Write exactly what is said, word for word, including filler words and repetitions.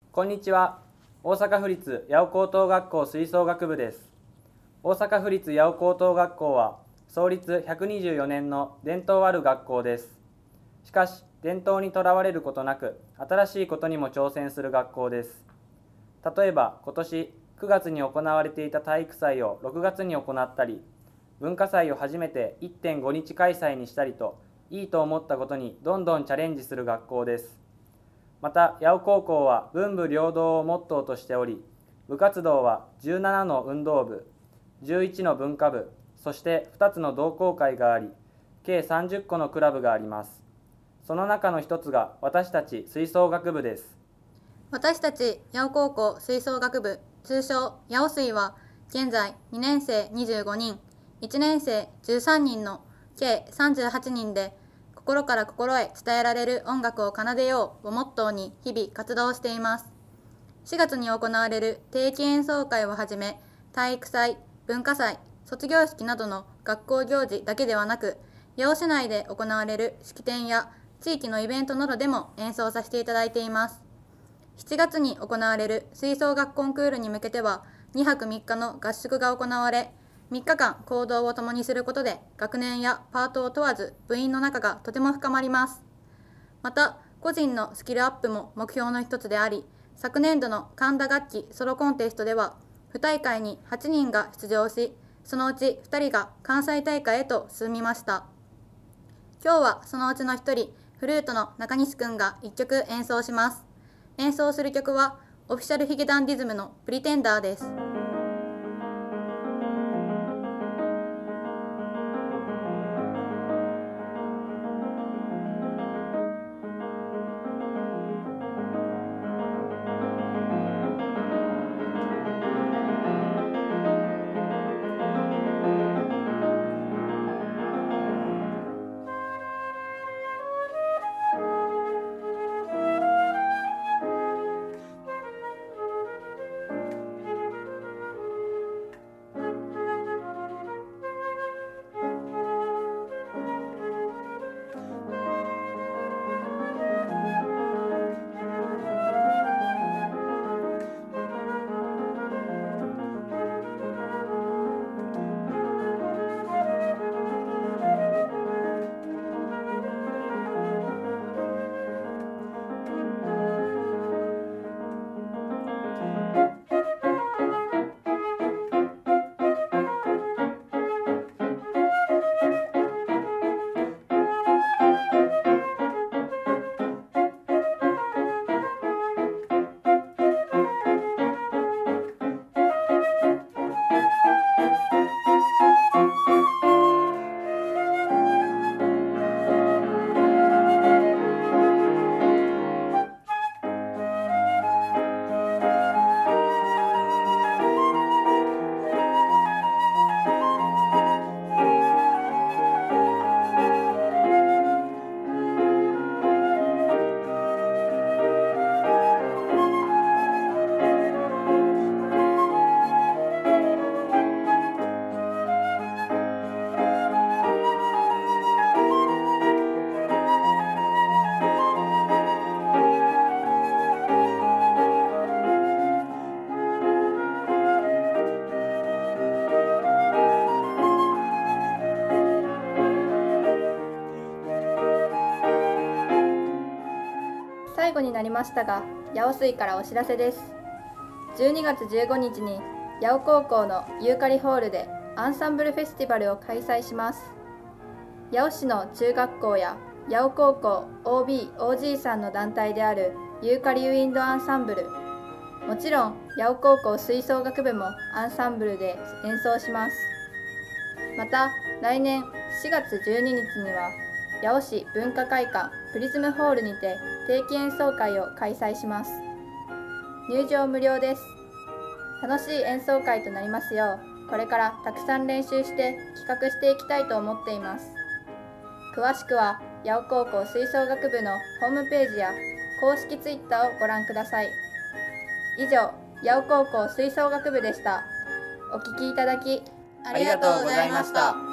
こんにちは。大阪府立八尾高等学校吹奏楽部です。大阪府立八尾高等学校は創立ひゃくにじゅうよねんの伝統ある学校です。しかし、伝統にとらわれることなく、新しいことにも挑戦する学校です。例えば、今年くがつに行われていた体育祭をろくがつに行ったり、文化祭を初めて いってんごにち開催にしたりと、いいと思ったことにどんどんチャレンジする学校です。また、八尾高校は文武両道をモットーとしており、部活動はじゅうななの運動部、じゅういちの文化部、そしてふたつの同好会があり、計さんじゅっこのクラブがあります。その中の一つが私たち吹奏楽部です。 私たち八尾高校吹奏楽部、通称八尾吹は、現在にねんせいにじゅうごにん、いちねんせいじゅうさんにんの計さんじゅうはちにんで、心から心へ伝えられる音楽を奏でようをモットーに日々活動しています。しがつに行われる定期演奏会をはじめ、体育祭、文化祭、卒業式などの学校行事だけではなく、八尾市内で行われる式典や地域のイベントなどでも演奏させていただいています。しちがつに行われる吹奏楽コンクールに向けては、にはくみっかの合宿が行われ、みっかかん行動を共にすることで、学年やパートを問わず部員の仲がとても深まります。また、個人のスキルアップも目標の一つであり、昨年度の神田楽器ソロコンテストでは、府大会にはちにんが出場し、そのうちふたりが関西大会へと進みました。今日はそのうちのひとり、フルートの中西くんがいっきょく演奏します。演奏する曲は、オフィシャルヒゲダンディズムのプリテンダーです。最後になりましたが、八尾水からお知らせです。じゅうにがつじゅうごにちに八尾高校のユーカリホールでアンサンブルフェスティバルを開催します。八尾市の中学校や八尾高校 オービー、オージー さんの団体であるユーカリウィンドアンサンブル、もちろん八尾高校吹奏楽部もアンサンブルで演奏します。また来年しがつじゅうににちには八尾市文化会館プリズムホールにて定期演奏会を開催します。入場無料です。楽しい演奏会となりますよう、これからたくさん練習して企画していきたいと思っています。詳しくは八尾高校吹奏楽部のホームページや公式ツイッターをご覧ください。以上、八尾高校吹奏楽部でした。お聞きいただきありがとうございました。